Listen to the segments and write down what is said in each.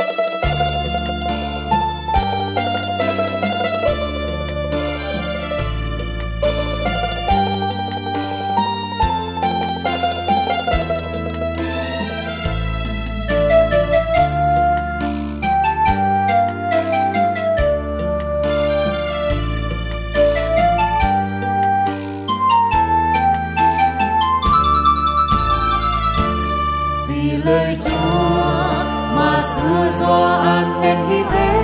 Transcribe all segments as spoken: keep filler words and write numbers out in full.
Lời Chúa mà xưa do an nên hy thế,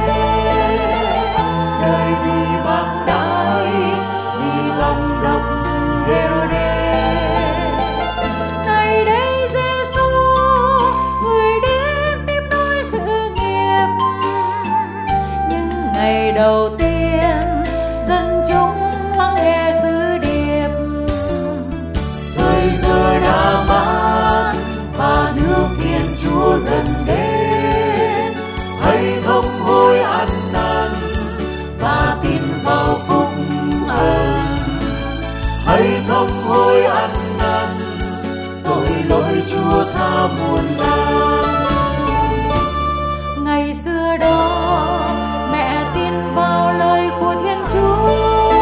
đời vì bác đái vì lòng độc Hê-rô-đê. Ngày đây Giê-xu người đến tiếp nối sự nghiệp, những ngày đầu tiên dân chúng lắng nghe sứ điệp. Thời giờ đã mãn và nước Thiên Chúa gần đến, hãy thống hối ăn năn và tin vào phúc ân. Hãy thống hối ăn năn, tội lỗi Chúa tha muôn lần. Ngày xưa đó mẹ tin vào lời của Thiên Chúa,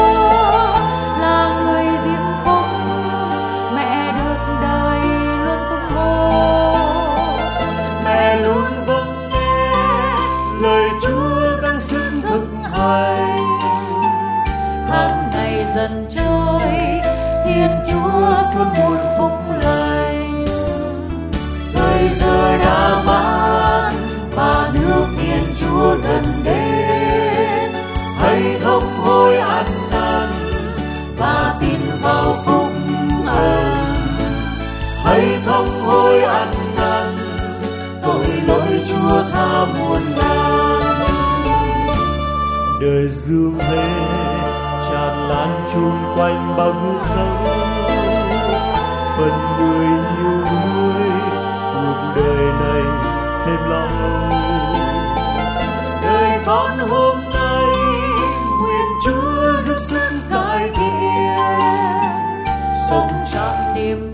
là người diễm phúc, mẹ được đời luôn tung hô. Mẹ luôn vâng nghe lời Chúa gắng sức thực hành. Tháng ngày dần trôi, Thiên Chúa Xuân muôn phúc lành. Thời giờ đã mãn và nước Thiên Chúa gần đến, hãy thống hối ăn năn và tin vào phúc ân. Hãy thống hối ăn năn, tội lỗi Chúa tha muôn lần. Đời dương thế tràn lan chung quanh bao nhiêu sông, phần người yêu đuối cuộc đời này thêm lo âu. Đời con hôm nay nguyện Chúa giúp sức cải thiện, sống trọn niềm